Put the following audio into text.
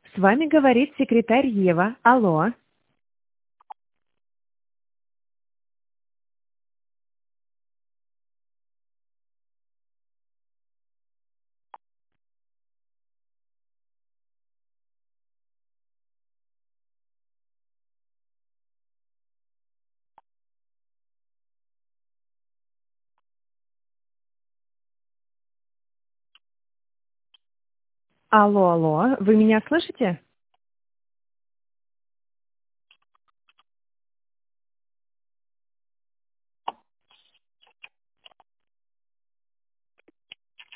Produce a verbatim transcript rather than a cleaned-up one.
С вами говорит секретарь Ева. Алло. Алло, алло. Вы меня слышите?